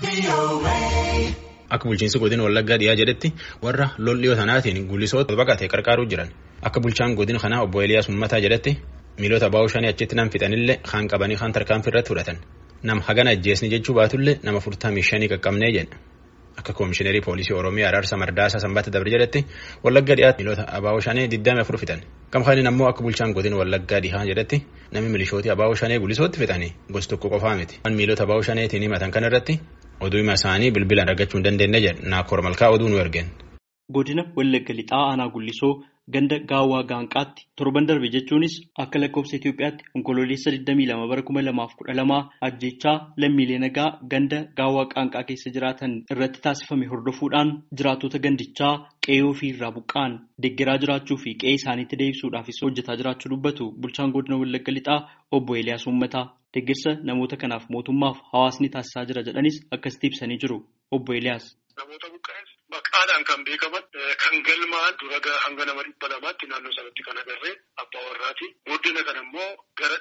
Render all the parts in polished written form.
Akka bulchiinsi godina Wallaggaa dhiyaa jedhetti warra lol'iyoo sanaatiin gulisoota baqatee qarqaaruu jiran. Akka bulchaan godina kanaa obbo Eliyaas Ummataa jedhetti miilota baa'uu shanii achitti nam fixanillee kaan qabanii kaan tarkaanfii irratti fudhatan. Nama hagana ajjeesni jechuu baatullee nama 45 qaqqabnee jedha. Akka koomishineerii poolisii Oromiyaa Araarsa Mardaasaa Sanbaata Dabre jedhetti Wallaggaa dhiyaatti miilota abaa'uu shanii 24 fixan. Kamxaaniin ammoo akka bulchaan godina Wallaggaa dhihaa jedhetti namni milishooti abaa'uu shanii gulisootti fixanii gosa tokko qofaa miti. Miilota abaa'uu shaniitiin himatan kan irratti oduu hima isaanii bilbilaan argachuu hin dandeenye jedha. Naakkor Malkaa oduu nu ergeen. Godina Wallagga Lixaa Aanaa Gullisoo ganda Gaawwaa Gaanqaatti torban darbe jechuunis akka lakkoofsa Itoophiyaatti onkololeessa 22 bara 2012 ajjechaa lammiilee nagaa ganda Gaawwaa Gaanqaa keessa jiraatan irratti taasifame hordofuudhaan jiraattota gandichaa qe'ee ofii irraa buqqaan deeggaraa jiraachuu fi qe'ee isaaniitti deebisuudhaafis hojjetaa jiraachuu dubbatu bulchaan godina Wallagga Lixaa obbo Eliyaas Ummataa. Deeggarsa namoota kanaaf mootummaaf hawaasni taasisaa jira jedhanis akkasitti ibsanii jiru. Obbo Eliyaas. Namoota buqqa'es maqaadhaan kan beekaman kan galmaan dura hanga nama 200tti naannoo sanatti kan agarree abbaa warraati. Booddee kana immoo gara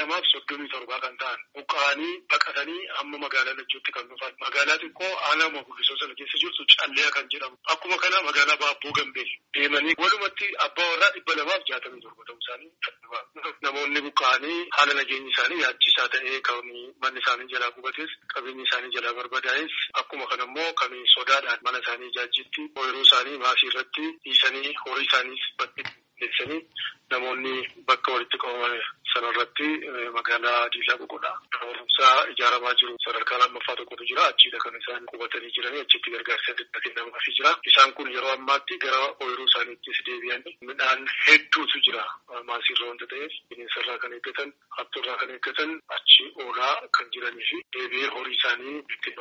237 kan ta'an buqqa'anii baqatanii amma magaalaa Najjootti kan dhufan. Magaalaa xiqqoo aanaa Gullisoo sana keessa jirtu Calleeyaa kan jedhamu. Akkuma kana magaalaa Baabboo Gambee deemanii walumatti abbaa warraa 267 ta'uu isaanii. Namoonni buqqa'anii haala nageenyi isaanii yaachisaa ta'ee kan manni isaanii jalaa gubates qabeenyi isaanii jalaa barbadaa'es akkuma kana immoo kan sodaadhaan mana isaanii ijaajjitti ooyiruu isaanii maasii irratti dhiisanii horii isaanii balleessanii namoonni bakka walitti qabaman sanarratti magaalaa Diilaa Boqodhaa barumsaa ijaaramaa jiru sadarkaa lammaffaa tokkotu jira achiidha kan isaan qubatanii jiranii achitti gargaarsa adda kennamaafii jira. Isaan kun yeroo ammaatti gara ooyiruu isaaniittis deebi'an midhaan hedduutu jira maasiirra wanta ta'eef bineensarraa kan eeggatan hattuurraa kan eeggatan achi oolaa kan jiranii fi deebi'ee horii isaanii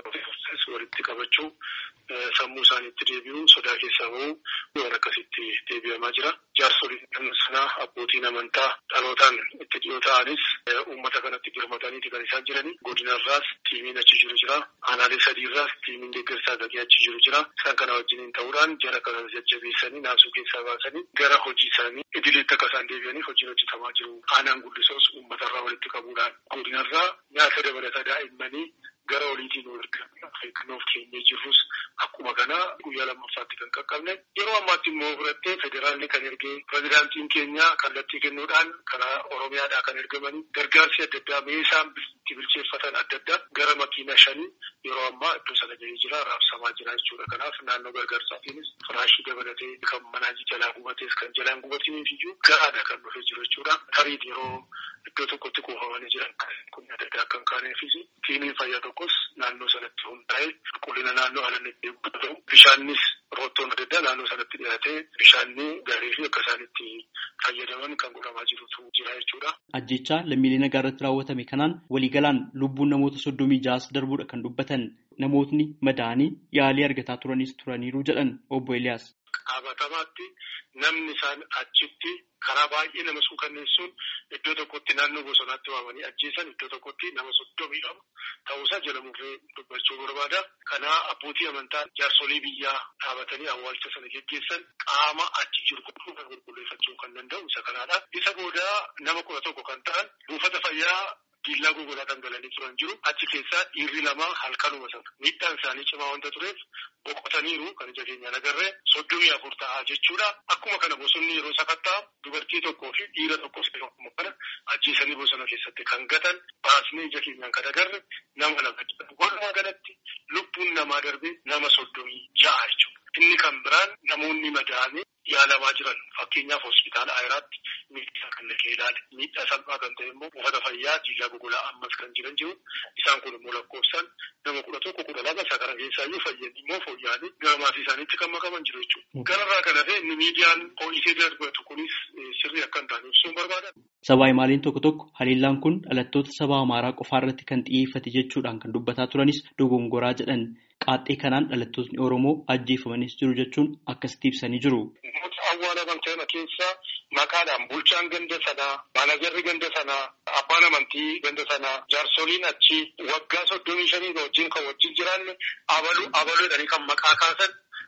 walitti qabachuu sammuu isaaniitti deebi'uu sodaa keessaa bahuu waan akkasitti deebi'amaa jira. Jaarsoliin sanaa abbootiin amantaa dhalootaan itti dhiyoo ta'anis uummata kanatti birmataniiti kan isaan jiranii. Godinarraas tiimiin achi jiru jira. Aanaalee sadiirraas tiimiin deeggarsaa gagee achi jiru jira. Isaan kana wajjiniin ta'uudhaan jara kana jajjabeessanii naasuu keessaa baasanii gara hojii isaanii idileetti akka isaan deebi'anii hojiin hojjetamaa jiru. Aanaan Gullisoos uummatarraa walitti qabuudhaan godinarraa nyaata dabalataa daa'immanii gara oliitiin eeggannoof keenyee jirrus akkuma kana guyyaa lammaffaatti kan qaqqabne yeroo ammaatti immoo fudhattee federaalli kan ergee pirezidaantiin keenya kallattii kennuudhaan karaa Oromiyaadhaa kan ergamanii gargaarsi adda addaa meeshaan itti bilcheeffatan adda addaa gara makiina 5 yeroo ammaa iddoo sana gahee jira raabsamaa jira jechuudha. Kanaaf naannoo gargaarsaatiinis firaashii dabalatee kan manaa jalaa gubatees kan jalaan gubatiniif iyyuu ga'aadha kan dhufee jiru jechuudha. Tarii yeroo iddoo tokkotti kuufamanii jiran kun adda addaa kan kaaneefis tiimiin fayyaa tokkos naannoo sanatti hundaa'ee qulqullina naannoo alatti eeggatu bishaanis roottoon adda addaa naannoo sanatti dhiyaatee bishaanni gaarii fi akka isaanitti fayyadaman kan godhamaa jirutu jira jechuudha. Ajjechaa lammiilee nagaa irratti raawwatame kanaan waliigalaan lubbuun namoota 36 darbuudha kan dubbatan. Namootni madaa'anii yaalii argataa turaniiru jedhan obbo Eliyaas. Qabatamaatti namni isaan achitti karaa baay'ee nama suukanneessuun iddoo tokkotti naannoo bosonaatti waamanii ajjeesan iddoo tokkotti nama 30 ta'uusaa jedhamuufee dubbachuu barbaada. Kanaa abbootii amantaa jaarsolii biyyaa dhaabatanii awwaalcha sana geggeessan qaama achi jiru qulqulleeffachuu kan danda'u isa kanaadha. Isa booda nama 11 kan ta'an buufata fayyaa Diilaa Boqodhaa kan galanii turan jiru. Achi keessaa dhiirri lama halkanuma sana miidhaan isaanii cimaa wanta tureef boqotaniiru kan ija keenyaan agarree 34 ta'aa jechuudha. Akkuma kana bosonni yeroo sakattaa dubartii tokkoo fi dhiira tokkos akkuma kana ajjeesanii bosona keessatti kan gatan baasnee ija keenyaan kan agarre nama lama. Walumaa galatti lubbuun namaa darbe nama 36 jechuudha. Inni kan biraan namoonni madaa'anii yaalamaa jiran fakkeenyaaf hospitaala Ayiraatti miidhaa kan dhaqee ilaale miidhaa salphaa kan ta'e immoo buufata fayyaa Diilaa Boqodhaa ammas kan jiran jiru. Isaan kun immoo lakkoofsaan nama 11-12 isa kana keessaa iyyuu fayyanii immoo fooyya'anii gara maatii isaaniitti kan makaman jiru jechuudha. Kanarraa kan hafe inni miidiyaan ho'isee darbatu kunis sirrii akka hin taane ibsuun barbaadan. Sabaa himaaleen tokko haleellaan kun dhalattoota saba Amaaraa qofaa irratti kan xiyyeeffate jechuudhaan kan dubbataa turanis dogongoraa jedhan. Qaaxxee kanaan dhalattoonni Oromoo ajjeefamanis jiru jechuun akkasitti ibsanii jiru. Awwaalaman ta'an keessaa maqaadhaan bulchaan ganda sanaa, maanajarri ganda sanaa, abbaan amantii ganda sanaa, jaarsoliin achi waggaa 35 wajjin kan wajjin jiraanne abaluudhaanii kan maqaa kaasan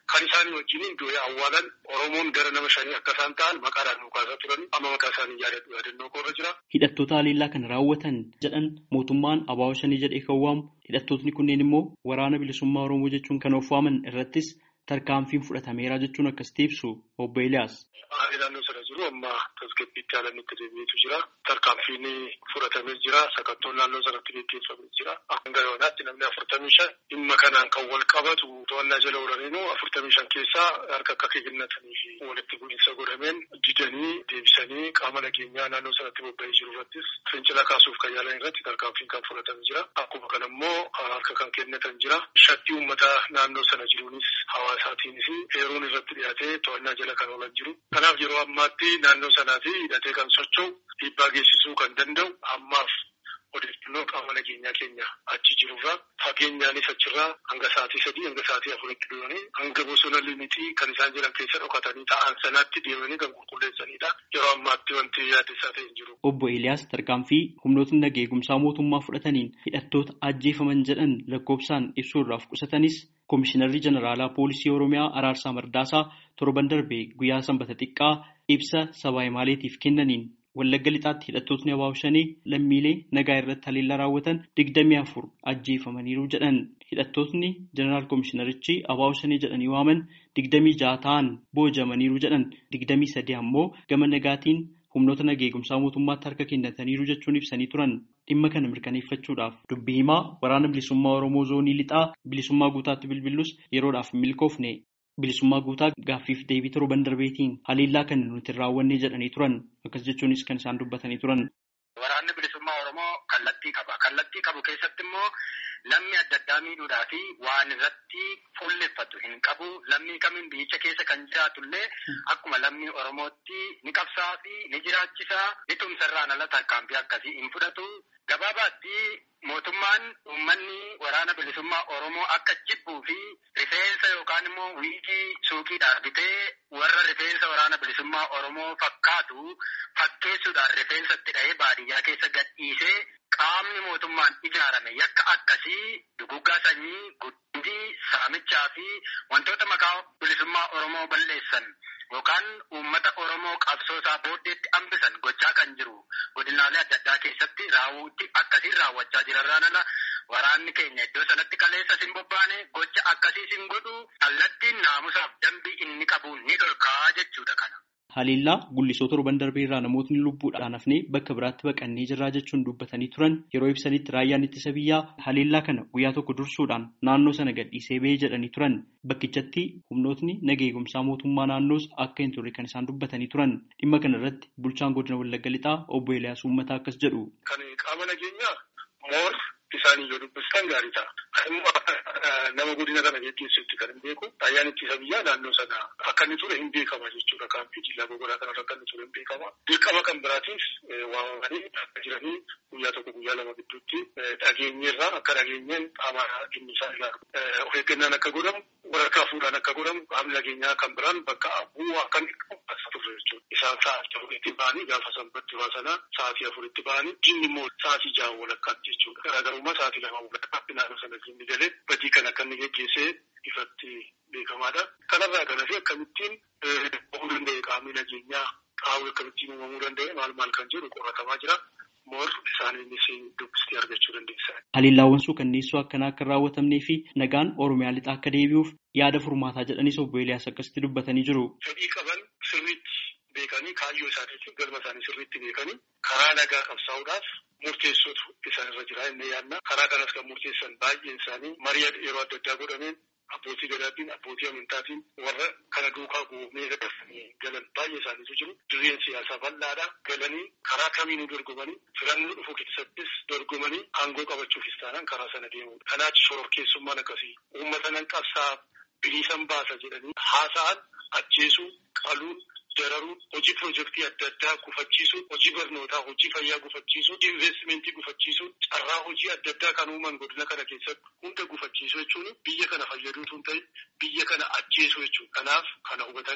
kan isaanii wajjin du'ee awwaalan Oromoon gara nama 5 akka isaan ta'an maqaadhaan nu kaasaa turan amma maqaa isaanii yaadannoo koorra jira. Hidhattoota haleellaa kan raawwatan jedhan mootummaan ABO shanii jedhee kan waamu hidhattootni kunneen immoo waraana bilisummaa Oromoo jechuun kan of waaman irrattis tarkaanfiin fudhatameera jechuun akkasitti ibsu obbo Eliyaas. Naannoo sana jiru amma tasgabbiitti haalanitti deebi'eetu jira. Tarkaanfiin fudhatamee jira. Sakattoon naannoo sanatti gaggeeffamee jira. Hanga yoonaatti namni 45 dhimma kanaan kan wal qabatu to'annaa jala oolaniinu 45 keessaa harka akka kennatanii fi walitti bu'iinsa godhameen didanii deebisanii qaama nageenyaa naannoo sanatti bobba'ee jiru irrattis fincila kaasuuf kan yaalan irratti tarkaanfiin kan fudhatamee jira. Akkuma kana immoo harka kan kennatan jira. Shakki uummata naannoo sana jiruunis hawaasaatiinis heeruun irratti dhiyaatee to'annaa jala kan oolan jiru. Kanaaf yeroo ammaatti naannoo sanaatii hidhatee kan socho'u dhiibbaa geessisuu kan danda'u ammaaf odeeffannoo qaama nageenyaa keenya achi jirurraa fageenyaanis achirraa hanga sa'aatii 3 hanga sa'aatii 4tti deemanii hanga bosona limitii kan isaan jiran keessa dhokatanii ta'an sanaatti deemanii kan qulqulleessanidha. Yeroo ammaatti wanti yaaddessaa ta'e hin jiru. Obbo Eliyaas tarkaanfii humnootni nagaa eegumsaa mootummaa fudhataniin hidhattoota ajjeefaman jedhan lakkoofsaan ibsuurraaf qusatanis Komishinarri Jeneraalaa Poolisii Oromiyaa Araarsaa Mardaasaa torban darbee guyyaa sanbata xiqqaa ibsa sabaa himaaleetiif kennaniin Wallagga Lixaatti hidhattootni ABO shanii lammiilee nagaa irratti haleellaa raawwatan 24 ajjeefamaniiru jedhan. Hidhattootni Jeneraal Komishinarichi ABO shanii jedhanii waaman 26 ta'an boojamaniiru jedhan. 23 ammoo gama nagaatiin humnoota nagaa eegumsaa mootummaatti harka kennataniiru jechuun ibsanii turan. Dhimma kana mirkaneeffachuudhaaf dubbii himaa waraana bilisummaa Oromoo zoonii lixaa bilisummaa guutaatti bilbilus yeroodhaaf milkoofne. Bilisummaa guutaa gaaffiif deebii torban darbeetiin haleellaa kan nuti raawwanne jedhanii turan. Akkas jechuunis kan isaan dubbatanii turan. Waraanni bilisummaa Oromoo kallattii qaba. Kallattii qabu keessatti immoo lammii adda addaa miidhuudhaa fi waan irratti fuulleffatu hin qabu. Lammii kamiin biyyicha keessa kan jiraatullee akkuma lammii Oromootti ni qabsaa fi ni jiraachisaa. Ni tumsarraan ala tarkaanfii akkasii hin fudhatu. Gabaabaatti mootummaan uummanni waraana bilisummaa Oromoo akka jibbuu fi rifeensa yookaan immoo wiigii suuqiidhaan bitee warra rifeensa waraana bilisummaa Oromoo fakkaatu fakkeessuudhaan rifeensatti dha'ee baadiyyaa keessa gadhiisee qaamni mootummaan ijaarame yakka akkasii duguggaa sanyii guddii saamichaa fi wantoota maqaa bilisummaa Oromoo balleessan yookaan uummata Oromoo qabsoosaa booddeetti hambisan gochaa kan jiru godinaalee adda addaa keessatti raawwuutti akkasiin raawwachaa jirarraan ala waraanni keenya iddoo sanatti kaleessa sin bobbaane gocha akkasii sin godhu kallattiin naamusaaf dambii inni qabuun ni dhorkaa jechuudha kana. Haleellaa gullisoo torban darbee irraa namootni lubbuudhaan hafnee bakka biraatti baqannee jirraa jechuun dubbatanii turan yeroo ibsanitti raayyaan ittisa biyyaa haleellaa kana guyyaa tokko dursuudhaan naannoo sana gadhiisee ba'ee jedhanii turan. Bakkichatti humnootni nagaa eegumsaa mootummaa naannoos akka hin turre kan isaan dubbatanii turan. Dhimma kana irratti bulchaan godina Wallagga Lixaa obbo Eliyaas Uummataa akkas jedhu. Kan qaama nageenyaa moor isaanii yoo dubbistan gaarii ta'a. Nama godina kana geggeessuutti kan hin beeku raayyaan ittisa biyyaa naannoo sana akka inni ture hin beekama jechuudha. Kaampii jillaa gogonaa kanarra akka inni ture hin beekama. Dirqama kan biraatiif waamamanii akka jiranii guyyaa tokko guyyaa lama gidduutti dhageenyeerraa akka dhageenyeen qaama dhimmi isaa ilaalu. Of eeggannaan akka godhamu waraqaa fuudhaan akka godhamu qaamni nageenyaa kan biraan bakka bu'aa akka inni qophaasa turre jechuudha. Isaan sa'aatii 4tti ba'anii gaafa sanbatti sanaa sa'aatii 4tti ba'anii jinni immoo sa'aatii 6 walakkaatti jechuudha. Garaagarummaa sa'aatii 2 walakkaatti naannoo sana jinni galee badii kan akka inni geggeessee ifatti beekamaadha. Kanarraa kanas akkamittiin uumamuu danda'e qaamni nageenyaa qaawwi akkamittiin uumamuu danda'e maal kan jedhu qoratamaa jira. Moor isaaniinis dubbistee argachuu dandeessa. Haleellaawwan suukanneessoo akkanaa akka raawwatamnee fi nagaan Oromiyaa lixaa akka deebi'uuf yaada furmaataa jedhanis obbo Eliyaas akkasitti dubbatanii jiru. Fedhii qaban sirriitti beekanii kaayyoo isaaniitiin galma isaanii sirriitti beekanii karaa nagaa qabsaa'uudhaaf murteessuutu isaanirra jira inni yaadna. Karaa kanas kan murteessan baay'een isaanii marii yeroo adda addaa godhameen abbootii gadaatiin abbootii amantaatiin warra kana duukaa goonee dabarsanii galan baay'ee isaaniitu jiru. Dirreen siyaasaa bal'aadha. Galanii karaa kamiinuu dorgomanii filannoo dhufu keessattis dorgomanii aangoo qabachuufis taanaan karaa sana deemudha. Kanaaf shororkeessummaan akkasii uummata nan qabsaa bilisan baasa jedhanii haasa'an ajjeesuu qaluun dararuun hojii piroojeektii adda addaa gufachiisuun hojii barnootaa hojii fayyaa gufachiisuun investimentii gufachiisuun carraa hojii adda addaa kan uuman godina kana keessatti hunda gufachiisuu jechuun biyya kana fayyaduutu hin ta'in biyya kana ajjeesuu jechuudha. Kanaaf kana hubatanii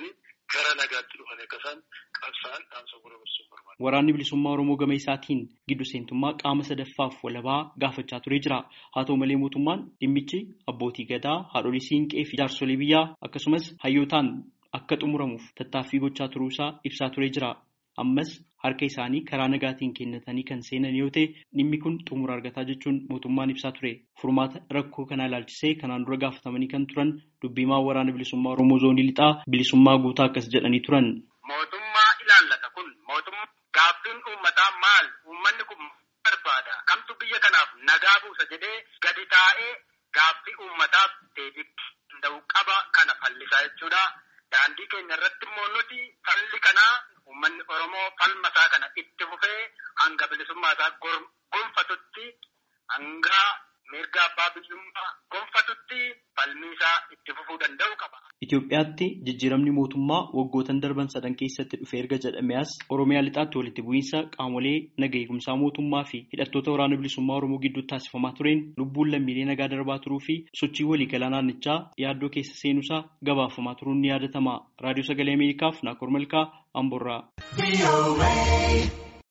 gara nagaatti dhufan akkasaan qabsaan dhaamsa gurgursuu barbaada. Waraanni bilisummaa Oromoo gama isaatiin giddu seentummaa qaama sadaffaaf walabaa gaafachaa turee jira. Haa ta'u malee mootummaan dhimmichi abbootii gadaa, haadholii siinqee fi jaarsolii biyyaa akkasumas hayyootaan akka xumuramuuf tattaaffii gochaa turuusaa ibsaa turee jira. Ammas harka isaanii karaa nagaatiin kennatanii kan seenan yoo ta'e dhimmi kun xumura argataa jechuun mootummaan ibsaa ture. Furmaata rakkoo kanaa ilaalchisee kanaan dura gaafatamanii kan turan dubbiimaa waraana bilisummaa Oromoo zoonii lixaa Bilisummaa Guutaa akkas jedhanii turan. Mootummaa ilaallata kun mootummaa gaaffiin uummataa maal? Uummanni kun barbaada? Kamtu biyya kanaaf nagaa buusa jedhee gadi taa'ee gaaffii uummataaf deebii danda'u qaba kana fallisaa jechuudha. Daandii keenya irratti immoo nuti falli kanaa uummanni Oromoo falmasaa kana itti fufee hanga bilisummaa isaa gonfatutti hanga mirga abbaa biyyummaa gonfatutti falmii isaa itti fufuu danda'u qaba. Itoophiyaatti jijjiiramni mootummaa waggootan darban 3 keessatti dhufe erga jedhamee as Oromiyaa lixaatti walitti bu'iinsa qaamolee naga eegumsaa mootummaa fi hidhattoota waraana bilisummaa Oromoo gidduutti taasifamaa tureen lubbuun lammiilee nagaa darbaa turuu fi sochii waliigalaa naannichaa yaaddoo keessa seenuusaa gabaafamaa turuun ni yaadatama. Raadiyoo Sagalee Ameerikaaf Naakoor Malkaa Amboorraa.